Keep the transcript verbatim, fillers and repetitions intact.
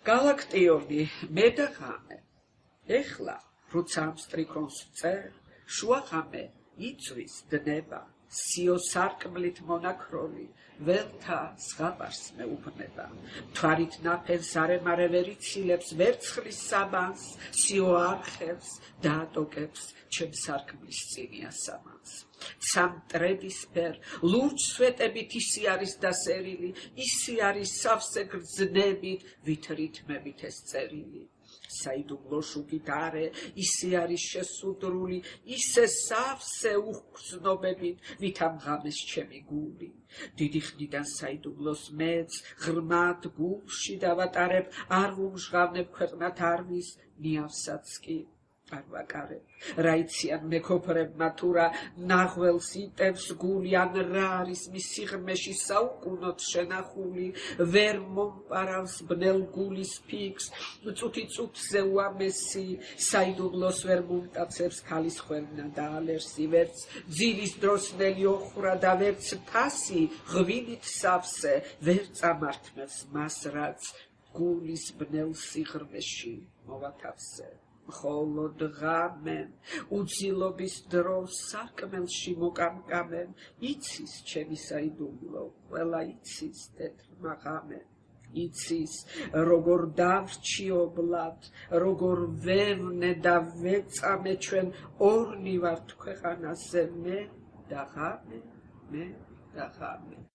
Galaktioni მე და ღამე ეხლა როცა ამ სტრიქონს წერ შუა ღამე იწვის დნება სიო სარკმლით მონაქროლი ველთა ზღაპარს მეუბნება თვარით ნაფენს არემარე ვერ იცილებს ვერცხლის საბანს სიო არხევს დაატოკებს ჩემ სარკმლის წინია სამანს სამტრედისფერ ლურჯ სვეტებით ისი არის დასერილი ისი არის სავსე გრძნებით ვით რითმებით ეს წერილი საიდუმლო შუქით არე ისი არის შესუდრული ისე სავსე უხსნობებით ვით ამ ღამეს ჩემი გული დიდი ხნიდან საიდუმლოს მეც ღრმად გულში დავატარებ არ ვუმჟღავნებ ქვეყნად არვის ნიავსაც კი არ ვაკარებ რა იციან მეკობრებმა თუ რა ნაღველს იტევს გული ან რა არის მის სიღრმეში საუკუნოდ შენახული ვერ მომპარავს ბნელ გულის ფიქს წუთი წუთზე უამესი საიდუმლოს ვერ მომტაცებს ქალის ხვევნა და ალერსი ვერც ძილის დროსნელი ოხრა და ვერც თასი ღვინით სავსე ვერ წამართმევს მას რაც გულის ბნელ სიღრმეში მოვათავსე მხოლოდ ღამემ უძილობის დროს სარკმელში მოკამკამემ იცის ჩემი საიდუმლო ყველა იცის თეთრმა ღამემ იცის როგორ დავრჩიობლად როგორ ვევნე და ვეწამე ჩვენ ორნი ვართ ქვეყანაზე მე და ღამე მე და ღამე